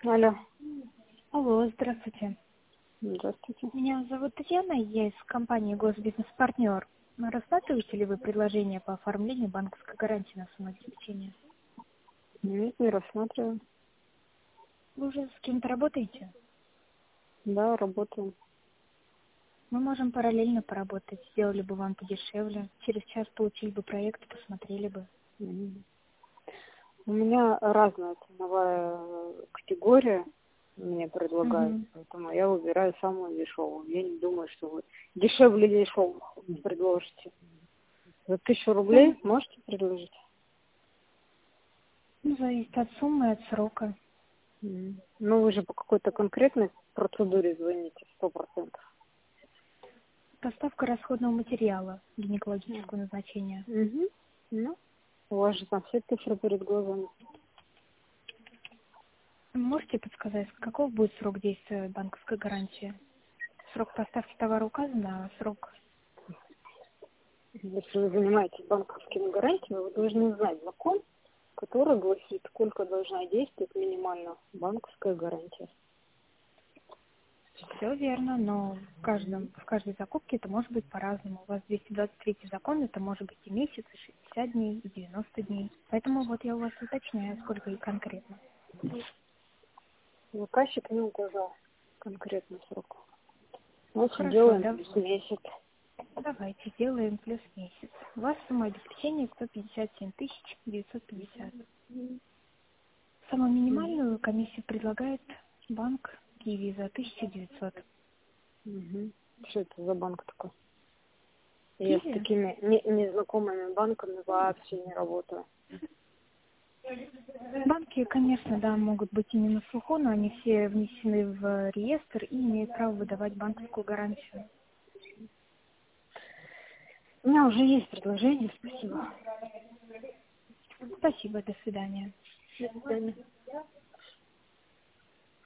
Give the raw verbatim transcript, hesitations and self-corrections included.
Алло. Алло, здравствуйте. Здравствуйте. Меня зовут Татьяна, я из компании «Госбизнес-партнер». Рассматриваете ли вы предложение по оформлению банковской гарантии на самообеспечение? Нет, не рассматриваю. Вы уже с кем-то работаете? Да, работаю. Мы можем параллельно поработать, сделали бы вам подешевле. Через час получили бы проект, посмотрели бы. Мгм. У меня разная ценовая категория мне предлагают, Угу. поэтому я выбираю самую дешевую. Я не думаю, что вы дешевле дешевых предложите. За тысячу рублей Ну, можете предложить? ну, зависит от суммы, от срока. Мгм. Ну, вы же по какой-то конкретной процедуре звоните, сто процентов. Поставка расходного материала гинекологического назначения. Угу. Ну, у вас же там все цифры перед глазами. Можете подсказать, каков будет срок действия банковской гарантии? Срок поставки товара указан, а срок... Если вы занимаетесь банковскими гарантиями, вы должны знать закон, который гласит, сколько должна действовать минимально банковская гарантия. Все верно, но в каждом, в каждой закупке это может быть по-разному. У вас двести двадцать третий закон, это может быть и месяц, и шестьдесят дней, и девяносто дней. Поэтому вот я у вас уточняю, сколько и конкретно. Заказчик не указал конкретный срок. Вот Хорошо, делаем да, плюс месяц. давайте сделаем плюс месяц. У вас самообеспечение сто пятьдесят семь тысяч девятьсот пятьдесят. Самую минимальную комиссию предлагает банк Киви за тысяча девятьсот. Угу. Что это за банк такой? Я с Киви? такими не- незнакомыми банками вообще не работаю. Банки, конечно, да, могут быть и не на слуху, но они все внесены в реестр и имеют право выдавать банковскую гарантию. У меня уже есть предложение, спасибо. Спасибо, до свидания. До свидания.